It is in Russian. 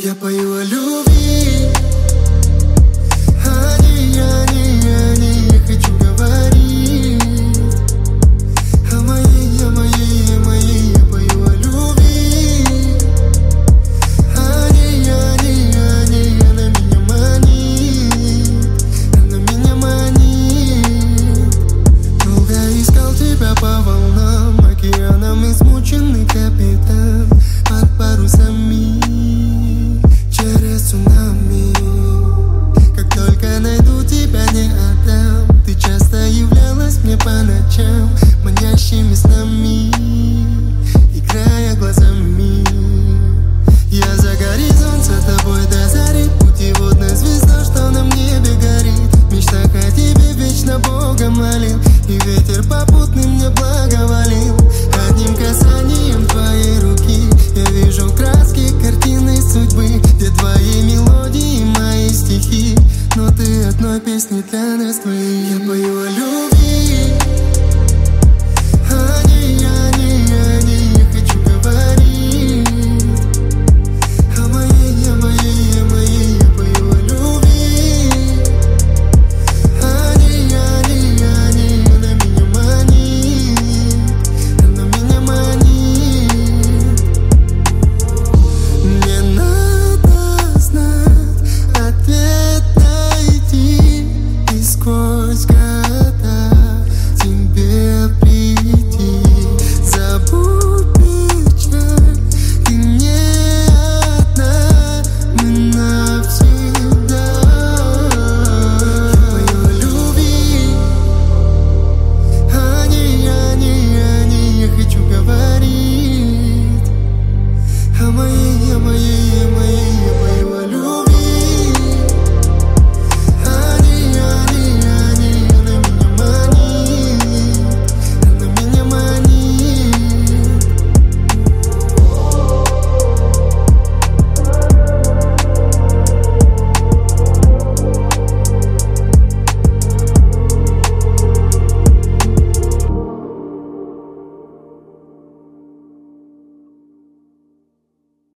Я пою о любви. Они, я хочу говорить о моей, я пою о любви. Они, она меня манит. Долго искал тебя по волнам, океаном измученный капитан, под парусами через цунами. Как только найду тебя, не отдам. Ты часто являлась мне по ночам манящими снами, играя глазами. Я за горизонт за тобой до зари, путеводная звезда, что на небе горит. В мечтах о тебе вечно Бога молил, и ветер попутный мне благоволил. Одним касанием твоей руки я вижу краски картины судьбы, где твои мелодии, мои стихи, но ты одной песни для нас двоих. Я пою о любви. Они, я хочу говорить о моей, я пою о любви. Они, она меня манит. Мне надо знать ответ, найти и скоро